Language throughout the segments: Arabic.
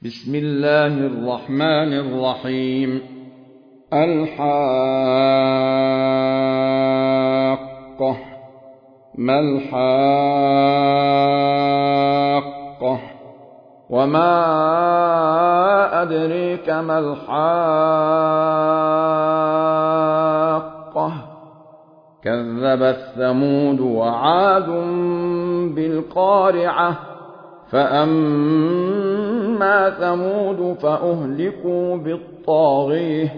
بسم الله الرحمن الرحيم. الحاقة. ما الحاقة؟ وما أدريك ما الحاقة؟ كذبت ثمود وعاد بالقارعة. فأما ثمود فأهلكوا بالطاغية،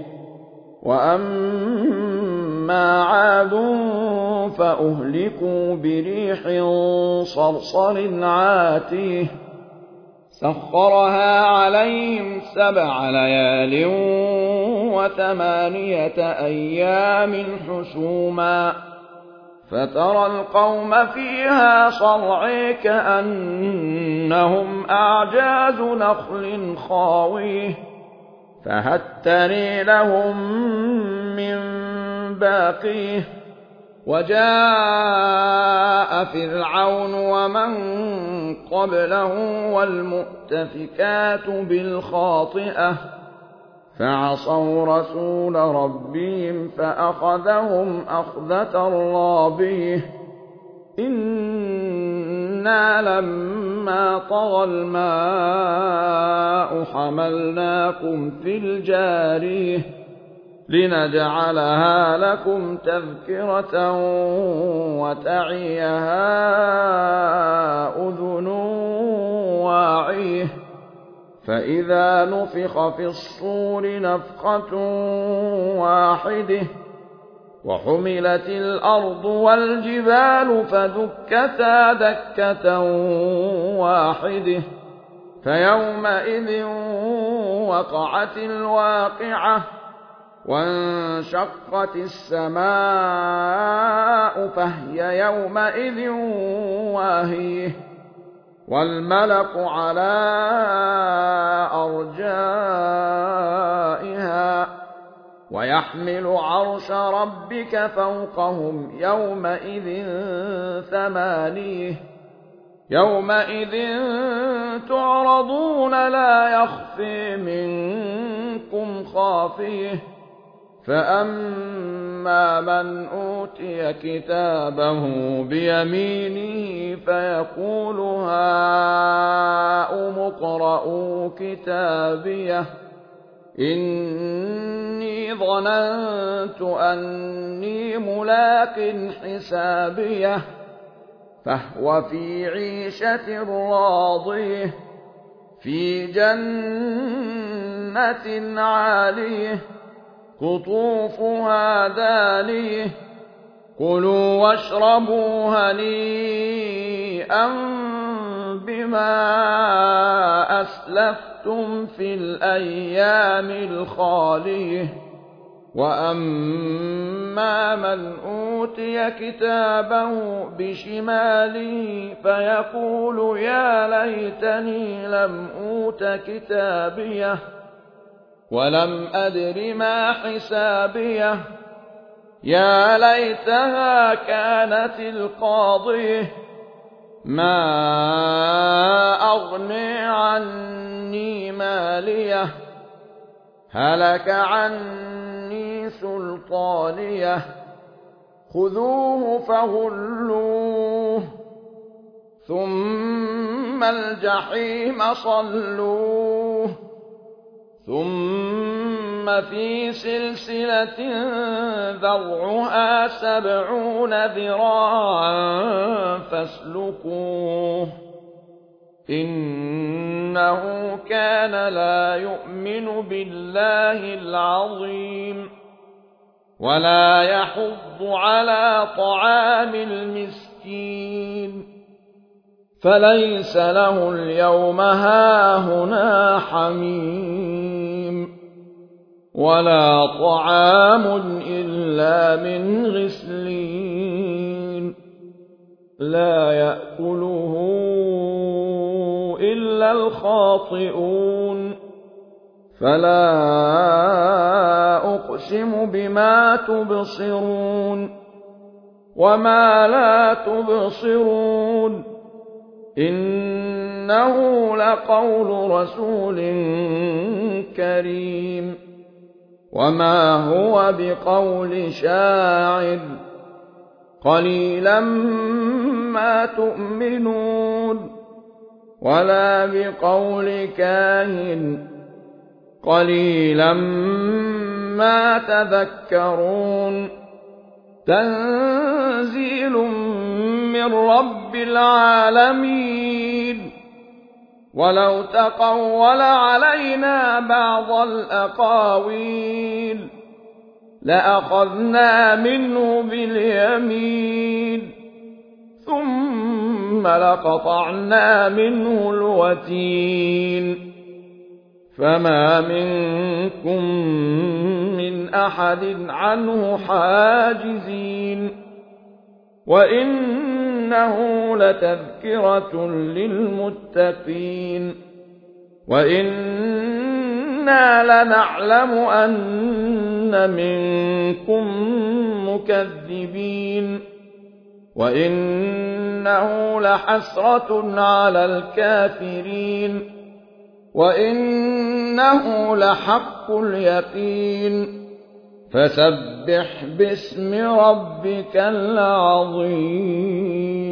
وأما عاد فأهلكوا بريح صرصر عاتيه سخرها عليهم 7 ليال و8 أيام حسوما، فترى القوم فيها صرعى كأنهم أعجاز نخل خاويه، فهل ترى لهم من باقيه. وجاء فرعون ومن قبله والمؤتفكات بالخاطئة، فعصوا رسول ربهم فأخذهم أخذة رابية. إنا لما طغى الماء حملناكم في الجارية لنجعلها لكم تذكرة وتعيها أذن واعية. فإذا نفخ في الصور نفخة واحدة وحملت الأرض والجبال فدكتا دكة واحدة، فيومئذ وقعت الواقعة، وانشقت السماء فهي يومئذ واهية، والملك على أرجائها، ويحمل عرش ربك فوقهم يومئذ 8. يومئذ تعرضون لا يخفي منكم خافية. فأما من أوتي كتابه بيمينه فيقول هاؤم اقرءوا كتابيه إني ظننت أني ملاق حسابيه، فهو في عيشة راضية في جنة عالية قطوفها دانية. كلوا واشربوا هنيئا بما أسلفتم في الأيام الخالية. وأما من أوتي كتابه بشماله فيقول يا ليتني لم أوت كتابيه ولم أدر ما حسابيه، يا ليتها كانت القاضية ما أغني عني ماليه هلك عني سلطانيه. خذوه فغلوه ثم الجحيم صلوه ثم في سلسلة ذرعها 70 ذراعا فاسلكوه إنه كان لا يؤمن بالله العظيم ولا يحض على طعام المسكين، فليس له اليوم هاهنا حميم ولا طعام إلا من غسلين لا يأكله إلا الخاطئون. فلا أقسم بما تبصرون وما لا تبصرون إنه لقول رسول كريم وما هو بقول شاعر قليلا ما تؤمنون ولا بقول كاهن قليلا ما تذكرون تنزيل من رب العالمين ولو تقول علينا بعض الأقاويل لأخذنا منه باليمين ثم لقطعنا منه الوتين فما منكم من أحد عنه حاجزين وإنه لتذكرة للمتقين وإنا لنعلم أن منكم مكذبين وإنه لحسرة على الكافرين وإنه لحق اليقين فسبح باسم ربك العظيم